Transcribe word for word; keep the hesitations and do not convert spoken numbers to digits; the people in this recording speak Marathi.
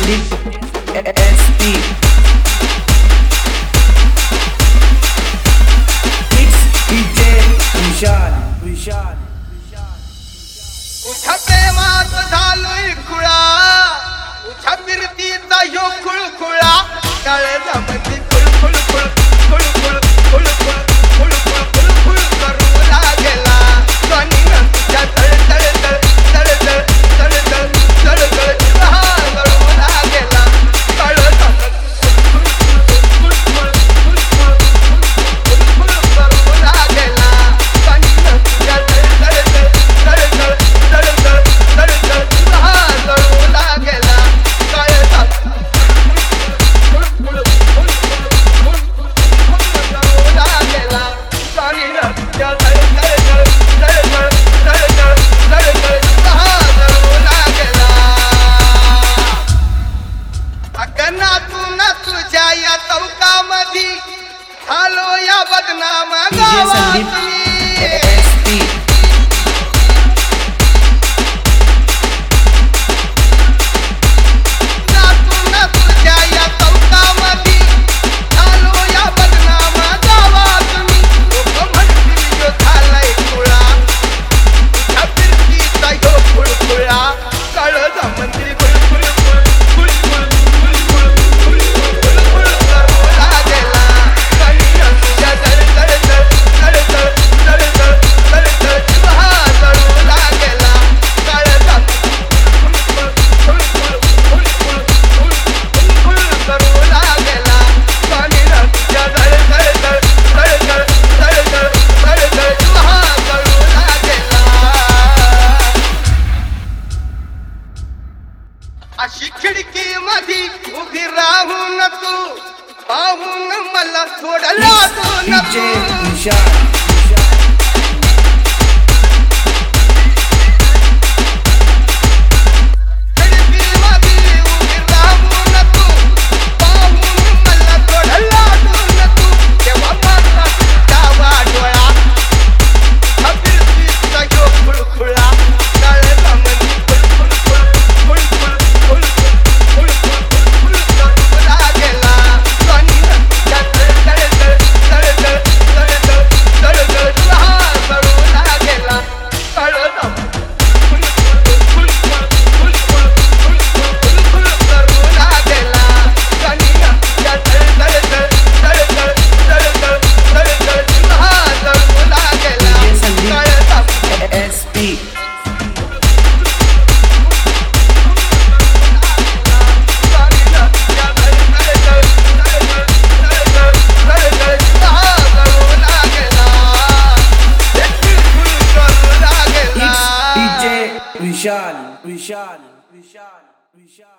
Sandeep S P DJ Vishal Vishal उठा प्रेमात झालोय खुळा, उठा फिरतीचा ह्यो खुळखुळा, काळजामध्ये खुळखुळ खुळ खुळ खुळ खुळ खुळ खुळ खुळ खुळ खुळ करू लागला. स्वानीनं तुझ्या तळ तळ तळ तळ तळ तळ तळ तळ तळ चुहा करू लागला. काळजामध्ये खुळ खुळ खुळ खुळ खुळ खुळ करू लागला. स्वानीनं तुझ्या तळ तळ तळ तळ तळ तळ तळ तळ चुहा करू लागला. काळजामध्ये खुळ खुळ खुळ खुळ खुळ करू लागला. स्वानीनं तुझ्या तळ तळ तळ तळ तळ तळ तळ तळ तळ चुहा करू लागला. अगनातून तुझ्या या चौकामधी झालो या बदनाम डीजे संदीप गावात. एस पी नातून तुझ्या या चौकामधी झालो या बदनाम गावात. लोक म्हणतील यो झालाय खुळा, तुझ्या फिरतीचा ह्यो खुळखुळा, काळजामध्ये खुळखुळ खुळ खुळ खुळ खुळ खुळ खुळ खुळ खुळ करू लागला. स्वानीनं तुझ्या तळ तळ तळ तळ तळ तळ तळ तळ तळ चुहा करू लागला. काळजामध्ये खुळ खुळ खुळ खुळ खुळ खुळ खुळ करू लागला. स्वानीनं तुझ्या तळ तळ तळ तळ तळ तळ तळ तळ तळ चुहा करू लागला. अशी खिडकी मधी उभी राहून तू पाहून मला थोडं लाजून डीजे तू. विशाल विशाल खिडकी मधी उभी राहून तू पाहून मला थोडं लाजून तू. तेव्हा माझा डावा डोळा हा फिरतीचा ह्यो खुळखुळा, काळजामध्ये खुळखुळ खुळ खुळ खुळ खुळ खुळ खुळ खुळ करू लागला. स्वानीनं तुझ्या तळ तळ तळ तळ तळ तळ तळ तळ तळ चुहा करू लागला. काळजामध्ये खुळ खुळ खुळ खुळ खुळ खुळ खुळ खुळ खुळ करू लागला. स्वानीनं तुझ्या तळ तळ तळ तळ तळ तळ तळ तळ तळ चुहा करू लागला. डीजे संदीप काळजामध्ये S P DJ Vishal Vishal Vishal विशाल